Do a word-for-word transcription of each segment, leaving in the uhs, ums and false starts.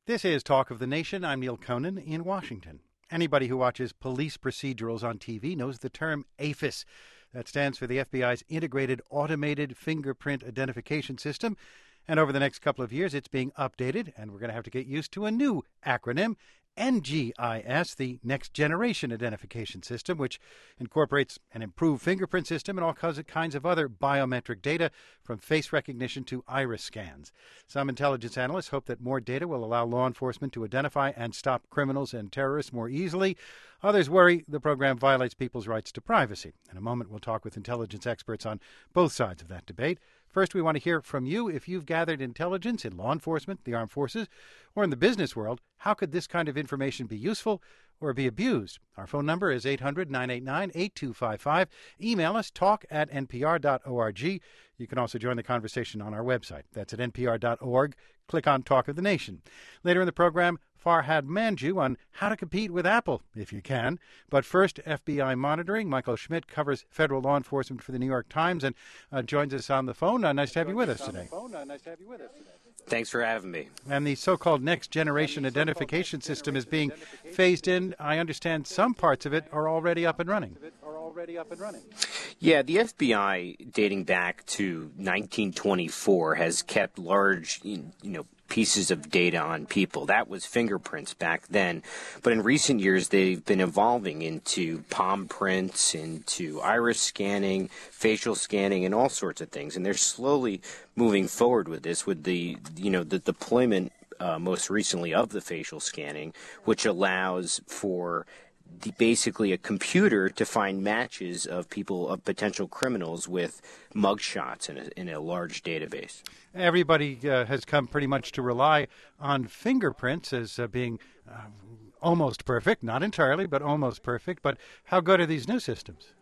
This is Talk of the Nation. I'm Neil Conan in Washington. Anybody who watches police procedurals on T V knows the term AFIS. That stands for the F B I's Integrated Automated Fingerprint Identification System. And over the next couple of years, it's being updated, and we're going to have to get used to a new acronym, N G I S, the Next Generation Identification System, which incorporates an improved fingerprint system and all kinds of other biometric data, from face recognition to iris scans. Some intelligence analysts hope that more data will allow law enforcement to identify and stop criminals and terrorists more easily. Others worry the program violates people's rights to privacy. In a moment, we'll talk with intelligence experts on both sides of that debate. First, we want to hear from you. If you've gathered intelligence in law enforcement, the armed forces, or in the business world, how could this kind of information be useful or be abused? Our phone number is eight hundred, nine eight nine, eight two five five. Email us, talk at n p r dot org. You can also join the conversation on our website. That's at n p r dot org. Click on Talk of the Nation. Later in the program, Farhad Manjoo on how to compete with Apple, if you can. But first, F B I monitoring. Michael Schmidt covers federal law enforcement for the New York Times and uh, joins us on the phone. Uh, nice to have you with us today. Thanks for having me. And the so-called Next Generation Identification System is being phased in. I understand some parts of it are already up and running. Yeah, the F B I, dating back to nineteen twenty-four, has kept large, you know, pieces of data on people. That was fingerprints back then. But in recent years, they've been evolving into palm prints, into iris scanning, facial scanning, and all sorts of things. And they're slowly moving forward with this, with the, you know, the deployment uh, most recently of the facial scanning, which allows for The, basically a computer to find matches of people, of potential criminals, with mugshots in a, in a large database. Everybody uh, has come pretty much to rely on fingerprints as uh, being uh, almost perfect, not entirely, but almost perfect. But how good are these new systems?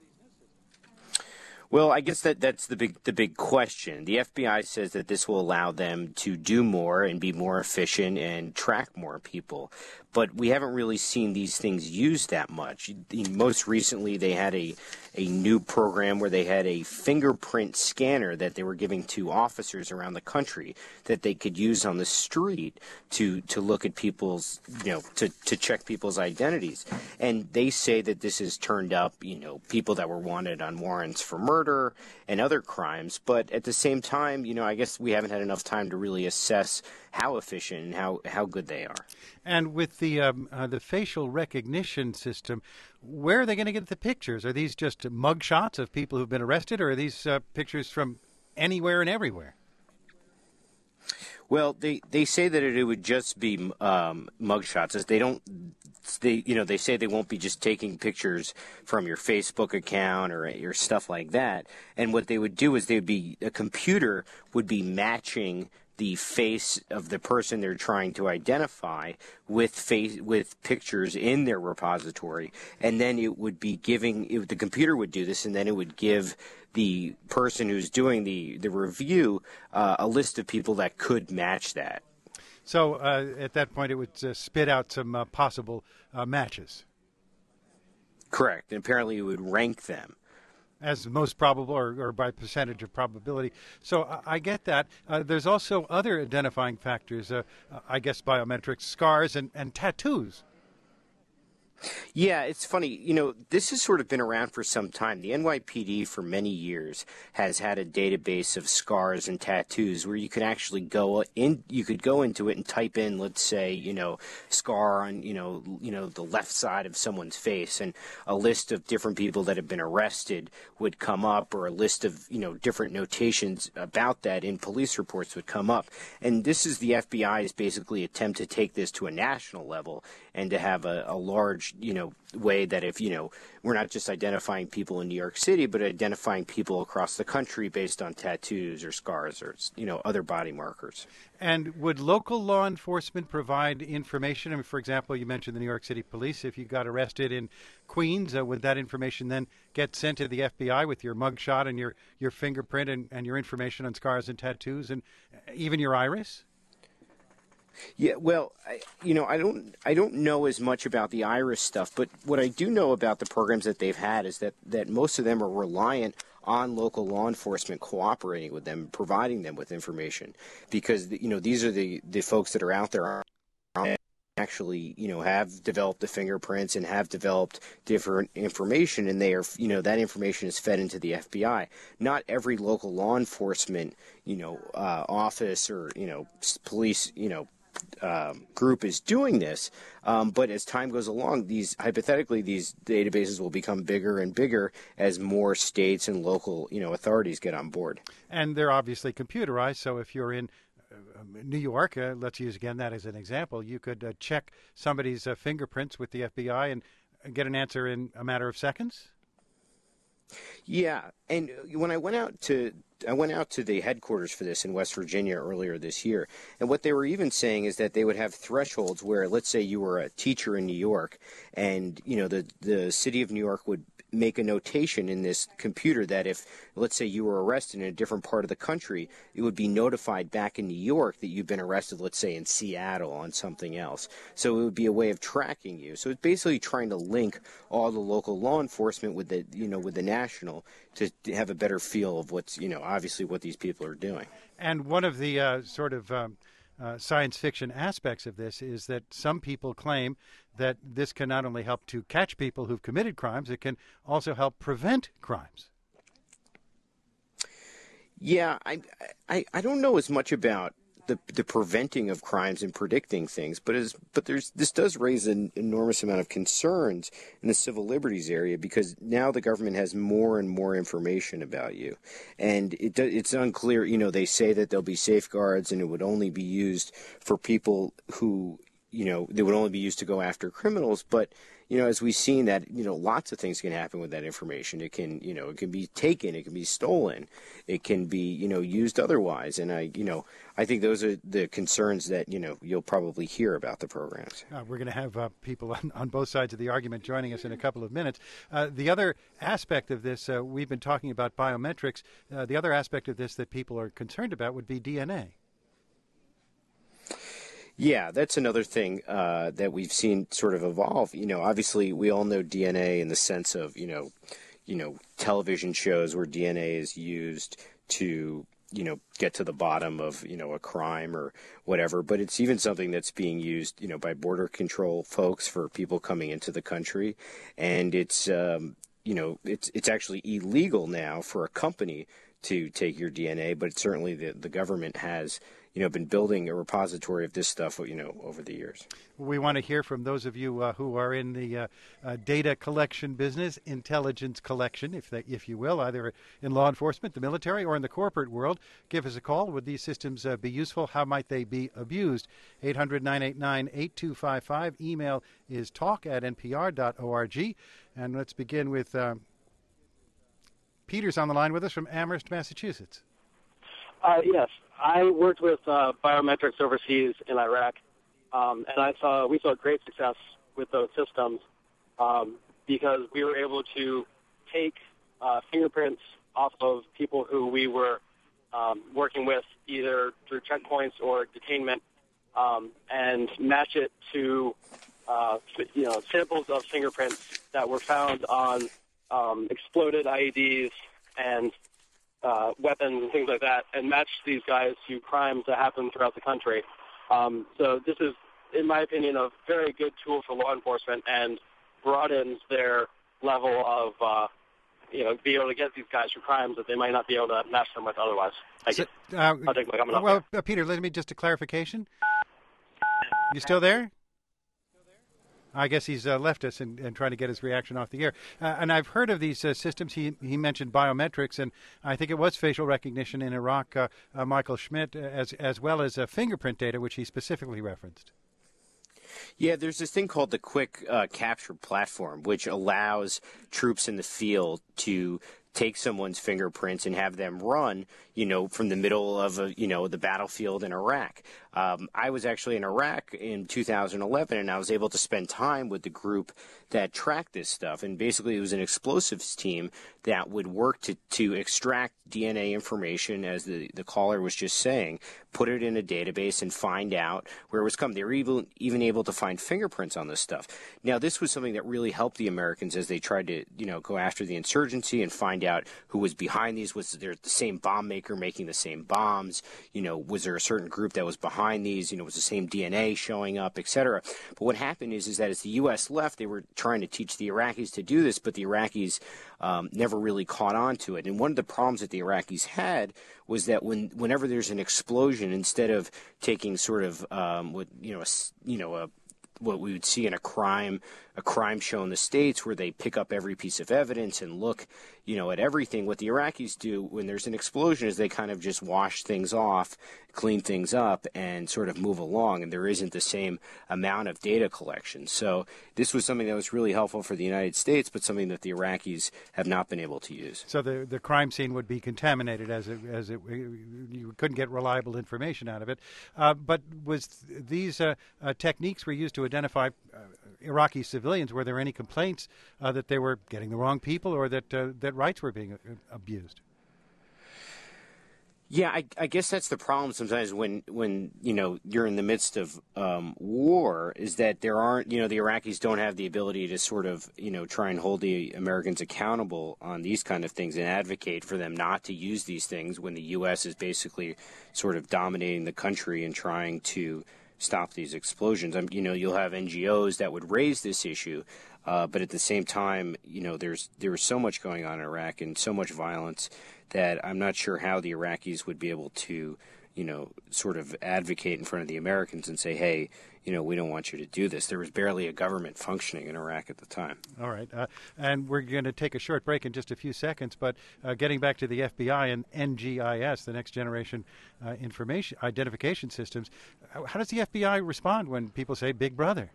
Well, I guess that that's the big the big question. The F B I says that this will allow them to do more and be more efficient and track more people. But we haven't really seen these things used that much. Most recently, they had a, a new program where they had a fingerprint scanner that they were giving to officers around the country that they could use on the street to, to look at people's, you know, to, to check people's identities. And they say that this has turned up, you know, people that were wanted on warrants for murder and other crimes. But at the same time, you know, I guess we haven't had enough time to really assess how efficient and how, how good they are. And with the um, uh, the facial recognition system, where are they going to get the pictures? Are these just mug shots of people who've been arrested, or are these uh, pictures from anywhere and everywhere? Well, they, they say that it would just be um, mug shots. They don't, they you know, they say they won't be just taking pictures from your Facebook account or your stuff like that. And what they would do is they would be a computer would be matching the face of the person they're trying to identify with face with pictures in their repository, and then it would be giving it, the computer would do this, and then it would give the person who's doing the the review uh, a list of people that could match that. So uh, at that point, it would uh, spit out some uh, possible uh, matches. Correct, and apparently it would rank them as most probable, or, or by percentage of probability. So I, I get that. Uh, there's also other identifying factors, uh, I guess biometrics, scars, and, and tattoos. Yeah, it's funny. You know, this has sort of been around for some time. The N Y P D for many years has had a database of scars and tattoos where you could actually go in, you could go into it and type in, let's say, you know, scar on, you know, you know, the left side of someone's face, and a list of different people that have been arrested would come up, or a list of, you know, different notations about that in police reports would come up. And this is the F B I's basically attempt to take this to a national level and to have a, a large, you know, way that if, you know, we're not just identifying people in New York City, but identifying people across the country based on tattoos or scars or, you know, other body markers. And would local law enforcement provide information? I mean, for example, you mentioned the New York City Police. If you got arrested in Queens, uh, would that information then get sent to the F B I with your mugshot and your, your fingerprint and, and your information on scars and tattoos and even your iris? Yeah, well, I, you know, I don't, I don't know as much about the iris stuff, but what I do know about the programs that they've had is that, that most of them are reliant on local law enforcement cooperating with them, providing them with information, because you know these are the the folks that are out there actually, you know, have developed the fingerprints and have developed different information, and they are, you know, that information is fed into the F B I. Not every local law enforcement, you know, uh, office or, you know, police, you know, um, group is doing this, um, but as time goes along, these hypothetically these databases will become bigger and bigger as more states and local, you know, authorities get on board. And they're obviously computerized, so if you're in New York, uh, let's use again that as an example, you could uh, check somebody's uh, fingerprints with the F B I and get an answer in a matter of seconds? Yeah, and when I went out to I went out to the headquarters for this in West Virginia earlier this year, and what they were even saying is that they would have thresholds where, let's say you were a teacher in New York, and you know the the city of New York would make a notation in this computer that if, let's say, you were arrested in a different part of the country, it would be notified back in New York that you've been arrested, let's say, in Seattle on something else. So it would be a way of tracking you. So it's basically trying to link all the local law enforcement with the, you know, with the national to have a better feel of what's, you know, obviously what these people are doing. And one of the uh, sort of um, uh, science fiction aspects of this is that some people claim that this can not only help to catch people who've committed crimes, it can also help prevent crimes. Yeah, I I, I don't know as much about the the preventing of crimes and predicting things, but as but there's this does raise an enormous amount of concerns in the civil liberties area, because now the government has more and more information about you, and it it's unclear. You know, they say that there'll be safeguards and it would only be used for people who, you know, they would only be used to go after criminals, but you know, as we've seen that, you know, lots of things can happen with that information. It can, you know, it can be taken, it can be stolen, it can be, you know, used otherwise. And I, you know, I think those are the concerns that, you know, you'll probably hear about the programs. Uh, we're going to have uh, people on, on both sides of the argument joining us in a couple of minutes. Uh, the other aspect of this, uh, we've been talking about biometrics. Uh, the other aspect of this that people are concerned about would be D N A. Yeah, that's another thing uh, that we've seen sort of evolve. You know, obviously we all know D N A in the sense of, you know, you know, television shows where D N A is used to, you know, get to the bottom of, you know, a crime or whatever. But it's even something that's being used, you know, by border control folks for people coming into the country. And it's, um, you know, it's it's actually illegal now for a company to take your D N A, but certainly the, the government has, you know, been building a repository of this stuff, you know, over the years. We want to hear from those of you uh, who are in the uh, uh, data collection business, intelligence collection, if they, if you will, either in law enforcement, the military, or in the corporate world. Give us a call. Would these systems uh, be useful? How might they be abused? eight hundred, nine eight nine, eight two five five. Email is talk at n p r dot org. And let's begin with uh, Peter's on the line with us from Amherst, Massachusetts. Uh, yes, I worked with uh, biometrics overseas in Iraq, um, and I saw we saw great success with those systems um, because we were able to take uh, fingerprints off of people who we were um, working with either through checkpoints or detainment, um, and match it to uh, you know samples of fingerprints that were found on um, exploded I E Ds and Uh, weapons and things like that, and match these guys to crimes that happen throughout the country. Um, so this is, in my opinion, a very good tool for law enforcement and broadens their level of, uh, you know, be able to get these guys for crimes that they might not be able to match them with otherwise. Thank so, you. Uh, I'll take my comment up well, uh, Peter, let me just a clarification. You still there? I guess he's uh, left us and, and trying to get his reaction off the air. Uh, and I've heard of these uh, systems. He he mentioned biometrics, and I think it was facial recognition in Iraq, uh, uh, Michael Schmidt, uh, as as well as uh, fingerprint data, which he specifically referenced. Yeah, there's this thing called the Quick uh, Capture Platform, which allows troops in the field to take someone's fingerprints and have them run, you know, from the middle of, a, you know, the battlefield in Iraq. Um, I was actually in Iraq in two thousand eleven, and I was able to spend time with the group that tracked this stuff. And basically it was an explosives team that would work to, to extract D N A information, as the, the caller was just saying, put it in a database and find out where it was coming. They were even, even able to find fingerprints on this stuff. Now, this was something that really helped the Americans as they tried to, you know, go after the insurgency and find find out who was behind these. Was there the same bomb maker making the same bombs? You know, was there a certain group that was behind these? You know, was the same D N A showing up, et cetera. But what happened is, is that as the U S left, they were trying to teach the Iraqis to do this, but the Iraqis um, never really caught on to it. And one of the problems that the Iraqis had was that when whenever there's an explosion, instead of taking sort of um, what you know, a, you know, a what we would see in a crime, a crime show in the States where they pick up every piece of evidence and look, you know, at everything. What the Iraqis do when there's an explosion is they kind of just wash things off, clean things up, and sort of move along, and there isn't the same amount of data collection. So this was something that was really helpful for the United States, but something that the Iraqis have not been able to use. So the the crime scene would be contaminated as it, as it, you couldn't get reliable information out of it. Uh, but was these uh, uh, techniques were used to identify uh, Iraqi civilians? Were there any complaints uh, that they were getting the wrong people, or that uh, that rights were being uh, abused? Yeah, I, I guess that's the problem sometimes when, when, you know, you're in the midst of um, war, is that there aren't, you know, the Iraqis don't have the ability to sort of, you know, try and hold the Americans accountable on these kind of things and advocate for them not to use these things when the U S is basically sort of dominating the country and trying to stop these explosions. Um, you know, you'll have N G Os that would raise this issue, uh, but at the same time, you know, there's there was so much going on in Iraq and so much violence that I'm not sure how the Iraqis would be able to, you know, sort of advocate in front of the Americans and say, hey, you know, we don't want you to do this. There was barely a government functioning in Iraq at the time. All right. Uh, and we're going to take a short break in just a few seconds, but uh, getting back to the F B I and N G I S, the Next Generation uh, Information Identification Systems, how does the F B I respond when people say Big Brother?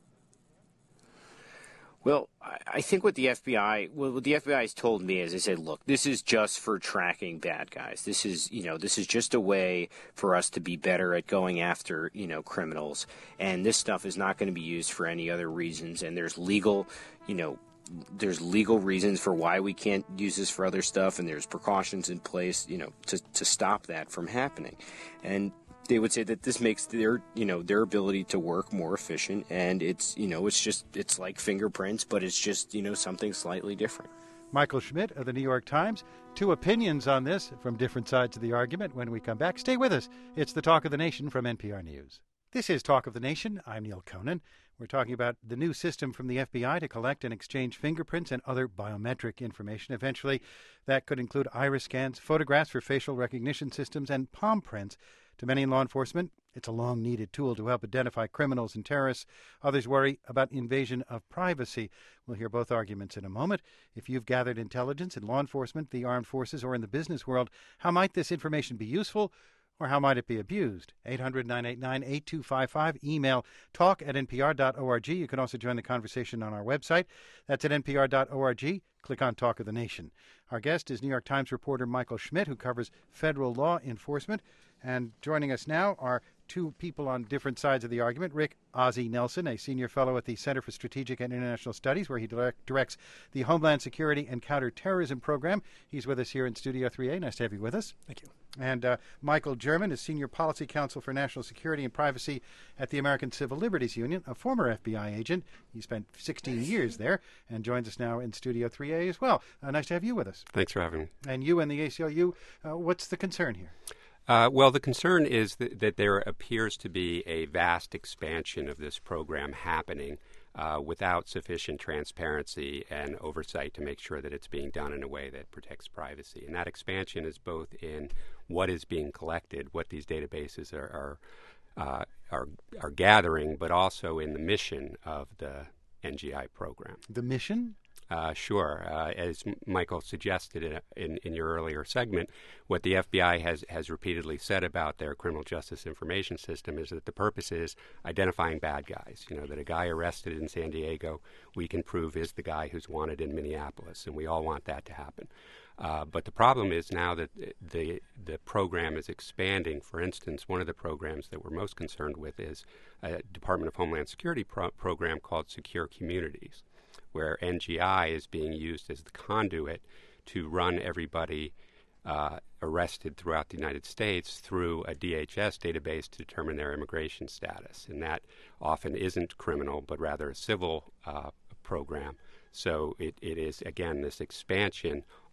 Well, I think what the F B I, well, what the F B I has told me is, they said, look, this is just for tracking bad guys. This is, you know, this is just a way for us to be better at going after, you know, criminals. And this stuff is not going to be used for any other reasons. And there's legal, you know, there's legal reasons for why we can't use this for other stuff. And there's precautions in place, you know, to, to stop that from happening. And they would say that this makes their, you know, their ability to work more efficient, and it's, you know, it's just, it's like fingerprints, but it's just, you know, something slightly different. Michael Schmidt of the New York Times. Two opinions on this from different sides of the argument. When we come back, stay with us. It's the Talk of the Nation from N P R News. This is Talk of the Nation. I'm Neil Conan. We're talking about the new system from the F B I to collect and exchange fingerprints and other biometric information. Eventually, that could include iris scans, photographs for facial recognition systems, and palm prints. To many in law enforcement, it's a long-needed tool to help identify criminals and terrorists. Others worry about invasion of privacy. We'll hear both arguments in a moment. If you've gathered intelligence in law enforcement, the armed forces, or in the business world, how might this information be useful, or how might it be abused? eight hundred, nine eight nine, eight two five five. Email talk at n p r dot org. You can also join the conversation on our website. That's at n p r dot org. Click on Talk of the Nation. Our guest is New York Times reporter Michael Schmidt, who covers federal law enforcement. And joining us now are two people on different sides of the argument. Rick Ozzie Nelson, a senior fellow at the Center for Strategic and International Studies, where he direct, directs the Homeland Security and Counterterrorism Program. He's with us here in Studio three A. Nice to have you with us. Thank you. And uh, Michael German is Senior Policy Counsel for National Security and Privacy at the American Civil Liberties Union, a former F B I agent. He spent sixteen years there and joins us now in Studio three A as well. Uh, nice to have you with us. Thanks for having me. And you and the A C L U, uh, what's the concern here? Uh, well, the concern is that, that there appears to be a vast expansion of this program happening uh, without sufficient transparency and oversight to make sure that it's being done in a way that protects privacy. And that expansion is both in what is being collected, what these databases are are, uh, are, are gathering, but also in the mission of the N G I program. The mission? Uh, sure. Uh, as Michael suggested in, in, in your earlier segment, what the F B I has, has repeatedly said about their criminal justice information system is that the purpose is identifying bad guys. You know, that a guy arrested in San Diego, we can prove is the guy who's wanted in Minneapolis, and we all want that to happen. Uh, but the problem is now that the the program is expanding. For instance, one of the programs that we're most concerned with is a Department of Homeland Security pro- program called Secure Communities, where N G I is being used as the conduit to run everybody uh, arrested throughout the United States through a D H S database to determine their immigration status. And that often isn't criminal, but rather a civil uh, program. So it, it is, again, this expansion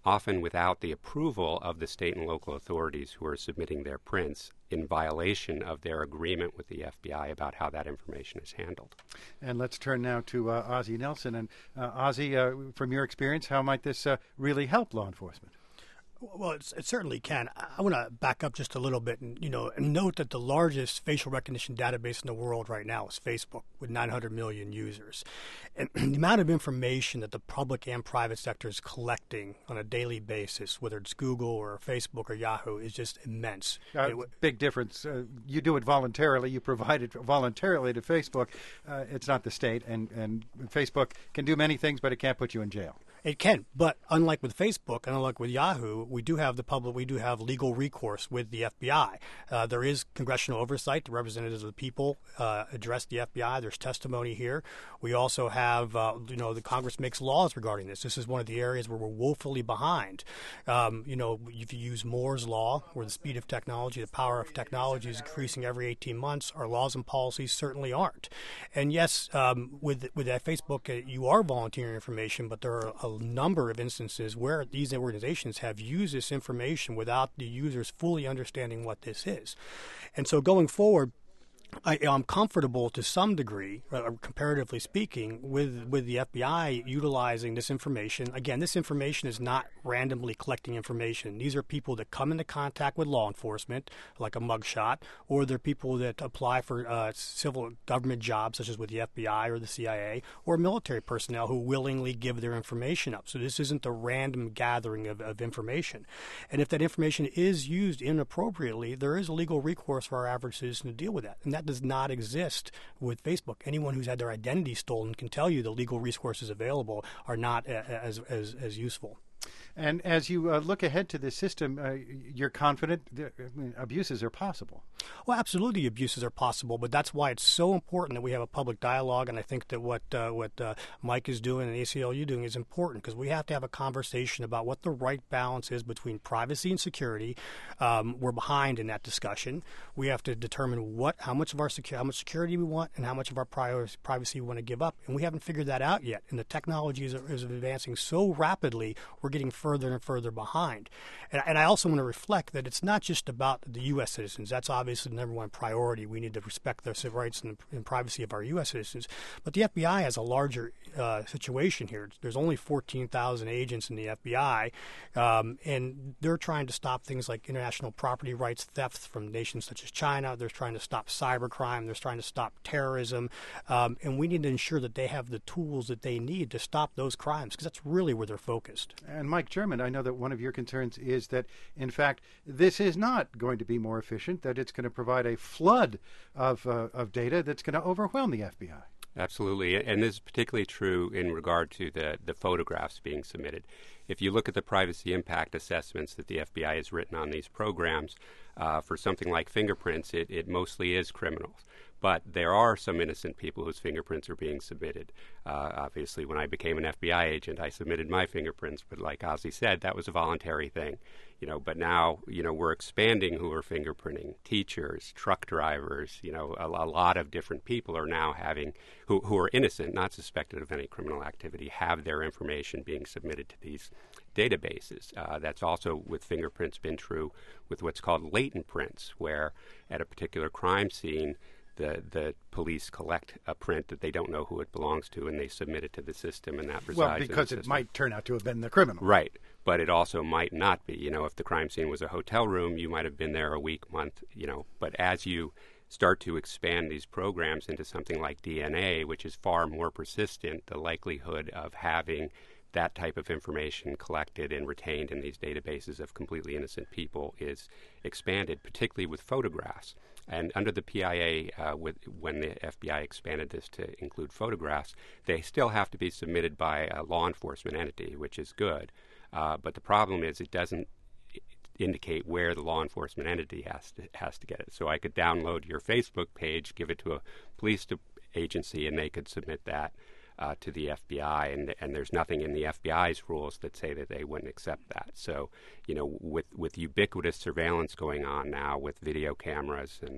often without the approval of the state and local authorities who are submitting their prints, in violation of their agreement with the F B I about how that information is handled. And let's turn now to uh, Ozzie Nelson. And uh, Ozzie, uh, from your experience, how might this uh, really help law enforcement? Well, it's, it certainly can. I want to back up just a little bit and, you know, and note that the largest facial recognition database in the world right now is Facebook with nine hundred million users. And the amount of information that the public and private sector is collecting on a daily basis, whether it's Google or Facebook or Yahoo, is just immense. Uh, it, big difference. Uh, you do it voluntarily. You provide it voluntarily to Facebook. Uh, it's not the state. And, and Facebook can do many things, but it can't put you in jail. It can, but unlike with Facebook and unlike with Yahoo, we do have the public, we do have legal recourse with the F B I. Uh, there is congressional oversight. The representatives of the people uh, address the F B I. There's testimony here. We also have, uh, you know, the Congress makes laws regarding this. This is one of the areas where we're woefully behind. Um, you know, if you use Moore's law, where the speed of technology, the power of technology is increasing every eighteen months, our laws and policies certainly aren't. And yes, um, with with that Facebook, uh, you are volunteering information, but there are a number of instances where these organizations have used this information without the users fully understanding what this is. And so going forward, I, I'm comfortable to some degree, uh, comparatively speaking, with, with the F B I utilizing this information. Again, this information is not randomly collecting information. These are people that come into contact with law enforcement, like a mugshot, or they're people that apply for uh, civil government jobs, such as with the F B I or the C I A, or military personnel who willingly give their information up. So this isn't a random gathering of, of information. And if that information is used inappropriately, there is a legal recourse for our average citizen to deal with that. And that does not exist with Facebook. Anyone who's had their identity stolen can tell you the legal resources available are not a, as, as, as useful. And as you uh, look ahead to this system, uh, you're confident that I mean, abuses are possible. Well, absolutely, abuses are possible, but that's why it's so important that we have a public dialogue. And I think that what uh, what uh, Mike is doing and A C L U doing is important, because we have to have a conversation about what the right balance is between privacy and security. Um, we're behind in that discussion. We have to determine what, how much of our secu- how much security we want, and how much of our prior- privacy we want to give up. And we haven't figured that out yet. And the technology is, is advancing so rapidly, we're getting further and further behind. And, and I also want to reflect that it's not just about the U S citizens. That's obviously the number one priority. We need to respect the civil rights and, and privacy of our U S citizens. But the F B I has a larger uh, situation here. There's only fourteen thousand agents in the F B I, um, and they're trying to stop things like international property rights thefts from nations such as China. They're trying to stop cybercrime. They're trying to stop terrorism. Um, and we need to ensure that they have the tools that they need to stop those crimes, because that's really where they're focused. And Mike German, I know that one of your concerns is that, in fact, this is not going to be more efficient, that it's going to provide a flood of, uh, of data that's going to overwhelm the F B I. Absolutely. And this is particularly true in regard to the, the photographs being submitted. If you look at the privacy impact assessments that the F B I has written on these programs, uh, for something like fingerprints, it, it mostly is criminals. But there are some innocent people whose fingerprints are being submitted. Uh, obviously, when I became an F B I agent, I submitted my fingerprints. But like Ozzie said, that was a voluntary thing. You know, but now, you know, we're expanding who are fingerprinting. Teachers, truck drivers, you know, a, a lot of different people are now having, who, who are innocent, not suspected of any criminal activity, have their information being submitted to these databases. Uh, that's also, with fingerprints, been true with what's called latent prints, where at a particular crime scene, The, the police collect a print that they don't know who it belongs to, and they submit it to the system, and that resides well, in the because system. it might turn out to have been the criminal. Right, but it also might not be. You know, if the crime scene was a hotel room, you might have been there a week, month, you know. But as you start to expand these programs into something like D N A, which is far more persistent, the likelihood of having that type of information collected and retained in these databases of completely innocent people is expanded, particularly with photographs. And under the P I A, uh, with, when the F B I expanded this to include photographs, they still have to be submitted by a law enforcement entity, which is good. Uh, but the problem is it doesn't indicate where the law enforcement entity has to, has to get it. So I could download your Facebook page, give it to a police agency, and they could submit that Uh, to the F B I, and and there's nothing in the F B I's rules that say that they wouldn't accept that. So, you know, with with ubiquitous surveillance going on now, with video cameras and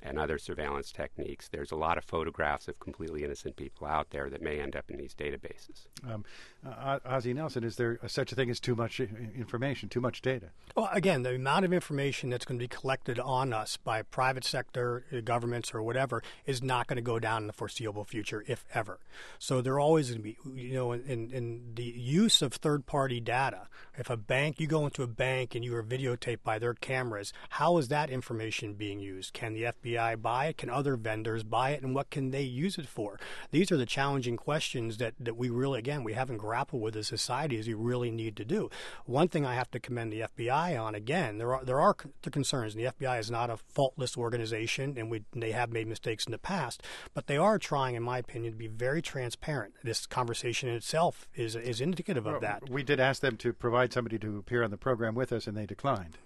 and other surveillance techniques. There's a lot of photographs of completely innocent people out there that may end up in these databases. Um, uh, Ozzie Nelson, is there such a thing as too much information, too much data? Well, again, the amount of information that's going to be collected on us by private sector, governments, or whatever is not going to go down in the foreseeable future, if ever. So they're always going to be, you know, in, in the use of third-party data. If a bank, you go into a bank and you are videotaped by their cameras, how is that information being used? Can the F B I buy it? Can other vendors buy it? And what can they use it for? These are the challenging questions that, that we really, again, we haven't grappled with as society as we really need to do. One thing I have to commend the F B I on, again, there are there are the concerns. And the F B I is not a faultless organization, and we, they have made mistakes in the past, but they are trying, in my opinion, to be very transparent. This conversation in itself is is indicative of well, that. We did ask them to provide somebody to appear on the program with us, and they declined.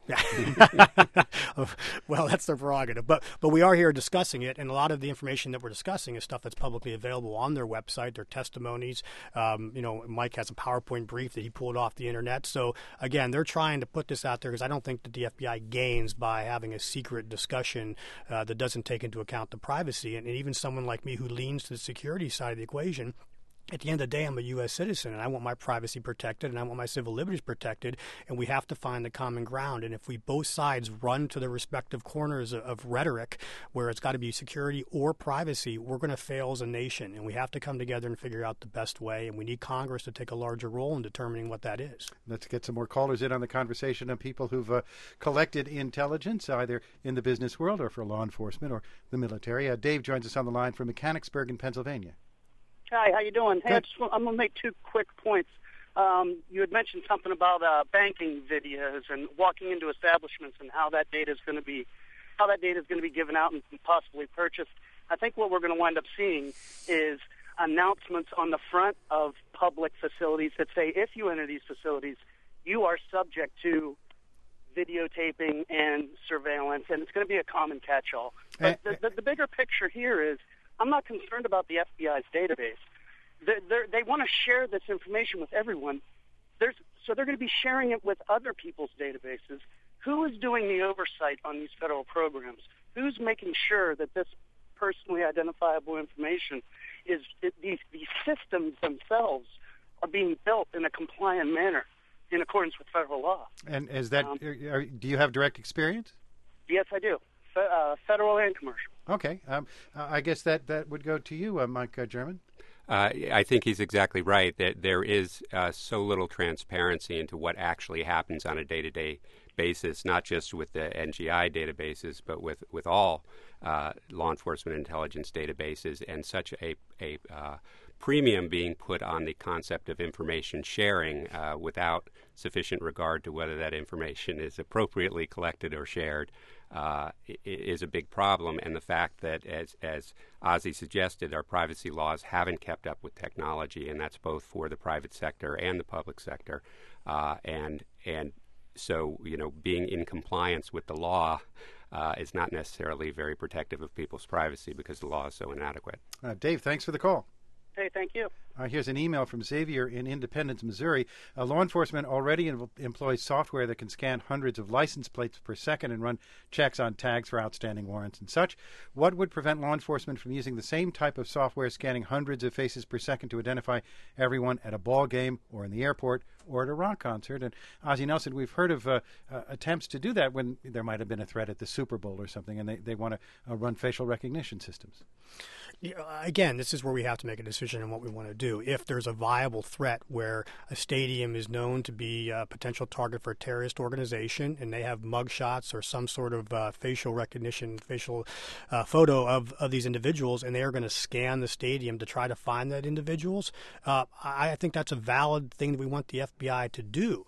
Well, that's their prerogative. But but we are here discussing it, and a lot of the information that we're discussing is stuff that's publicly available on their website, their testimonies. Um, you know, Mike has a PowerPoint brief that he pulled off the internet. So, again, they're trying to put this out there because I don't think that the F B I gains by having a secret discussion uh, that doesn't take into account the privacy. And, and even someone like me who leans to the security side of the equation, at the end of the day, I'm a U S citizen, and I want my privacy protected, and I want my civil liberties protected, and we have to find the common ground. And if we both sides run to the respective corners of, of rhetoric where it's got to be security or privacy, we're going to fail as a nation, and we have to come together and figure out the best way, and we need Congress to take a larger role in determining what that is. Let's get some more callers in on the conversation of people who've uh, collected intelligence, either in the business world or for law enforcement or the military. Uh, Dave joins us on the line from Mechanicsburg in Pennsylvania. Hi, how you doing? Hey, I Good. just, I'm going to make two quick points. Um, you had mentioned something about uh, banking videos and walking into establishments and how that data is going to be, how that data is going to be given out and possibly purchased. I think what we're going to wind up seeing is announcements on the front of public facilities that say, if you enter these facilities, you are subject to videotaping and surveillance, and it's going to be a common catch-all. But the, the, the bigger picture here is, I'm not concerned about the F B I's database. They're, they're, they want to share this information with everyone. There's, so they're going to be sharing it with other people's databases. Who is doing the oversight on these federal programs? Who's making sure that this personally identifiable information is it, these, these systems themselves are being built in a compliant manner in accordance with federal law? And is that? Um, are, do you have direct experience? Yes, I do. Fe- uh, federal and commercial. Okay. Um, uh, I guess that, that would go to you, uh, Mike uh, German. Uh, I think he's exactly right that there is uh, so little transparency into what actually happens on a day-to-day basis, not just with the N G I databases, but with, with all uh, law enforcement intelligence databases, and such a, a uh, premium being put on the concept of information sharing uh, without sufficient regard to whether that information is appropriately collected or shared. Uh, is a big problem, and the fact that, as as Ozzie suggested, our privacy laws haven't kept up with technology, and that's both for the private sector and the public sector, uh, and and so you know being in compliance with the law uh, is not necessarily very protective of people's privacy because the law is so inadequate. Uh, Dave, thanks for the call. Hey, thank you. Uh, here's an email from Xavier in Independence, Missouri. Uh, law enforcement already em- employs software that can scan hundreds of license plates per second and run checks on tags for outstanding warrants and such. What would prevent law enforcement from using the same type of software scanning hundreds of faces per second to identify everyone at a ball game or in the airport or at a rock concert? And Ozzie Nelson, we've heard of uh, uh, attempts to do that when there might have been a threat at the Super Bowl or something, and they, they want to uh, run facial recognition systems. Yeah, again, this is where we have to make a decision on what we want to do. If there's a viable threat where a stadium is known to be a potential target for a terrorist organization and they have mugshots or some sort of uh, facial recognition, facial uh, photo of, of these individuals, and they are going to scan the stadium to try to find that individuals, uh, I, I think that's a valid thing that we want the F B I to do.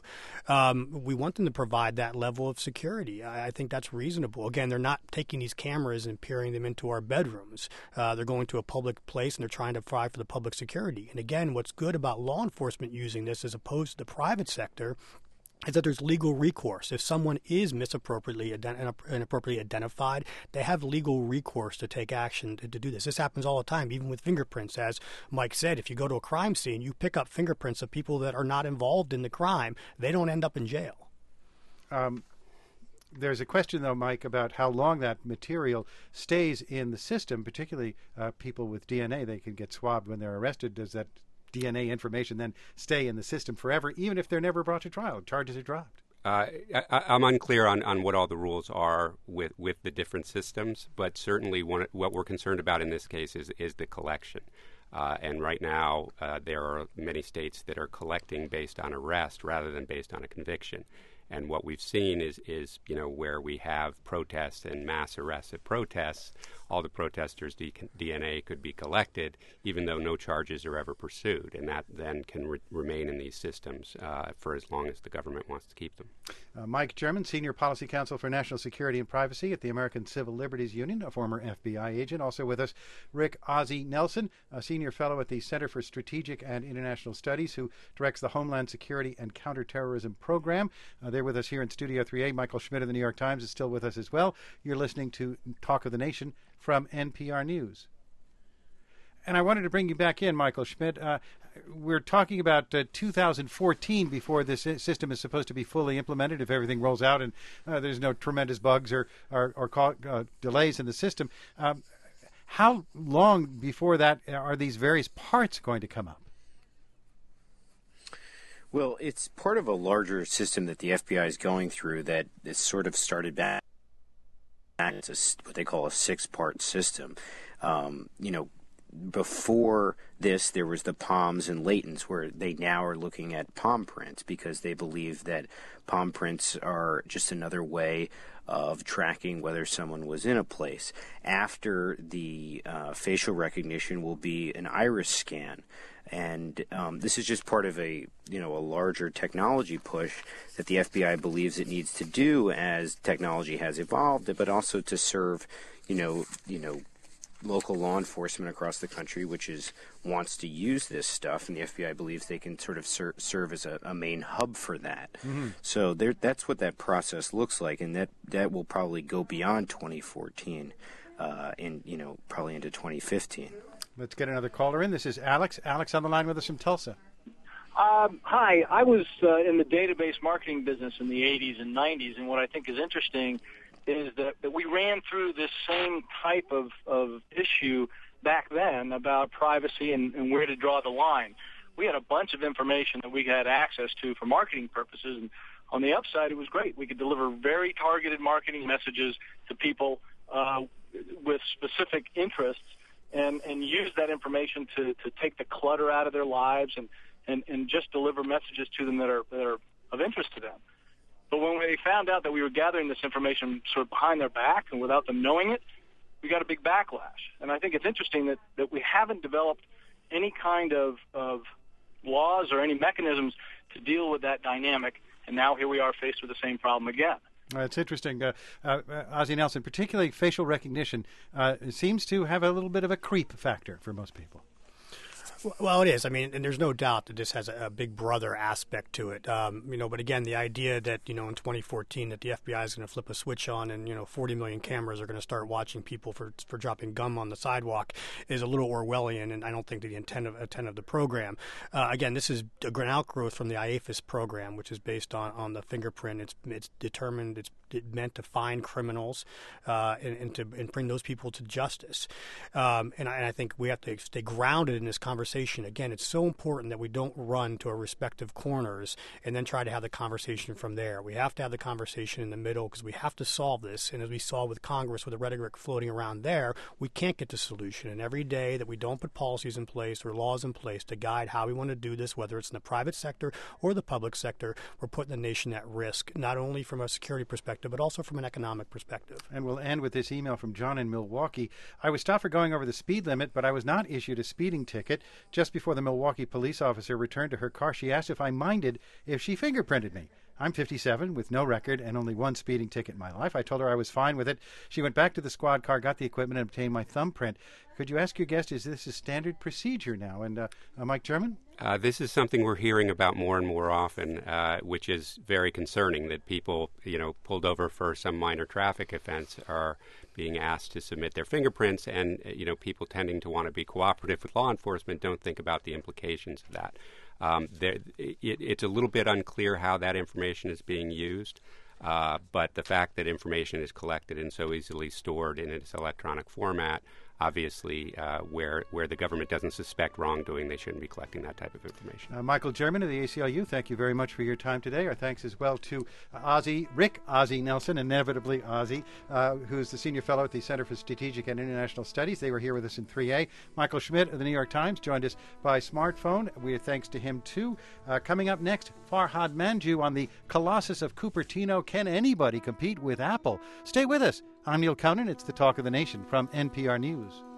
Um, we want them to provide that level of security. I, I think that's reasonable. Again, they're not taking these cameras and peering them into our bedrooms. Uh, they're going to a public place and they're trying to provide for the public security. And again, what's good about law enforcement using this as opposed to the private sector is that there's legal recourse. If someone is misappropriately ident- inappropriately identified, they have legal recourse to take action to, to do this. This happens all the time, even with fingerprints. As Mike said, if you go to a crime scene, you pick up fingerprints of people that are not involved in the crime. They don't end up in jail. Um, There's a question, though, Mike, about how long that material stays in the system, particularly uh, people with D N A. They can get swabbed when they're arrested. Does that D N A information then stay in the system forever, even if they're never brought to trial? Charges are dropped. Uh, I, I'm unclear on, on what all the rules are with, with the different systems, but certainly one, what we're concerned about in this case is, is the collection. Uh, and right now, uh, there are many states that are collecting based on arrest rather than based on a conviction. And what we've seen is, is, you know, where we have protests and mass arrests of protests, all the protesters' D- DNA could be collected, even though no charges are ever pursued. And that then can re- remain in these systems uh, for as long as the government wants to keep them. Uh, Mike German, Senior Policy Counsel for National Security and Privacy at the American Civil Liberties Union, a former F B I agent. Also with us, Rick Ozzie Nelson, a Senior Fellow at the Center for Strategic and International Studies, who directs the Homeland Security and Counterterrorism Program. Uh, they're with us here in Studio three A. Michael Schmidt of the New York Times is still with us as well. You're listening to Talk of the Nation from N P R News. And I wanted to bring you back in, Michael Schmidt. Uh, we're talking about uh, two thousand fourteen before this system is supposed to be fully implemented, if everything rolls out and uh, there's no tremendous bugs or, or, or call, uh, delays in the system. Um, how long before that are these various parts going to come up? Well, it's part of a larger system that the F B I is going through that is sort of started back. It's a, what they call a six-part system. Um, you know, before this, there was the palms and latents, where they now are looking at palm prints because they believe that palm prints are just another way of tracking whether someone was in a place. After the uh, facial recognition will be an iris scan. And um, this is just part of a, you know, a larger technology push that the F B I believes it needs to do as technology has evolved, but also to serve, you know, you know, local law enforcement across the country, which is wants to use this stuff, and the F B I believes they can sort of ser- serve as a, a main hub for that. Mm-hmm. So there, that's what that process looks like, and that, that will probably go beyond twenty fourteen, uh, and you know, probably into twenty fifteen. Let's get another caller in. This is Alex. Alex on the line with us from Tulsa. Um, hi. I was uh, in the database marketing business in the eighties and nineties, and what I think is interesting is that, that we ran through this same type of, of issue back then about privacy and, and where to draw the line. We had a bunch of information that we had access to for marketing purposes, and on the upside, it was great. We could deliver very targeted marketing messages to people uh, with specific interests, and, and use that information to, to take the clutter out of their lives and, and, and just deliver messages to them that are, that are of interest to them. But when we found out that we were gathering this information sort of behind their back and without them knowing it, we got a big backlash. And I think it's interesting that, that we haven't developed any kind of, of laws or any mechanisms to deal with that dynamic, and now here we are faced with the same problem again. Uh, it's interesting. Uh, uh, Ozzie Nelson, particularly facial recognition, uh, seems to have a little bit of a creep factor for most people. Well, it is. I mean, and there's no doubt that this has a, a big brother aspect to it. Um, you know, but again, the idea that, you know, in twenty fourteen that the F B I is going to flip a switch on and, you know, forty million cameras are going to start watching people for for dropping gum on the sidewalk is a little Orwellian, and I don't think the intent of, intent of the program. Uh, again, this is a an outgrowth from the I A F I S program, which is based on, on the fingerprint. It's it's determined, it's meant to find criminals uh, and, and to and bring those people to justice. Um, and, I, and I think we have to stay grounded in this conversation. Again, it's so important that we don't run to our respective corners and then try to have the conversation from there. We have to have the conversation in the middle because we have to solve this. And as we saw with Congress, with the rhetoric floating around there, we can't get to solution. And every day that we don't put policies in place or laws in place to guide how we want to do this, whether it's in the private sector or the public sector, we're putting the nation at risk, not only from a security perspective, but also from an economic perspective. And we'll end with this email from John in Milwaukee. I was stopped for going over the speed limit, but I was not issued a speeding ticket. Just before the Milwaukee police officer returned to her car, she asked if I minded if she fingerprinted me. I'm fifty-seven with no record and only one speeding ticket in my life. I told her I was fine with it. She went back to the squad car, got the equipment, and obtained my thumbprint. Could you ask your guest, is this a standard procedure now? And uh, uh, Mike German? Uh, this is something we're hearing about more and more often, uh, which is very concerning, that people, you know, pulled over for some minor traffic offense are being asked to submit their fingerprints, and, you know, people tending to want to be cooperative with law enforcement don't think about the implications of that. Um, there, it, it's a little bit unclear how that information is being used. Uh, but the fact that information is collected and so easily stored in its electronic format, obviously, uh, where where the government doesn't suspect wrongdoing, they shouldn't be collecting that type of information. Uh, Michael German of the A C L U, thank you very much for your time today. Our thanks as well to uh, Ozzie, Rick Ozzie Nelson, inevitably Ozzie, uh, who's the Senior Fellow at the Center for Strategic and International Studies. They were here with us in three A. Michael Schmidt of the New York Times joined us by smartphone. We are thanks to him, too. Uh, coming up next, Farhad Manjoo on the Colossus of Cupertino. Can anybody compete with Apple? Stay with us. I'm Neil Conan. It's the Talk of the Nation from N P R News.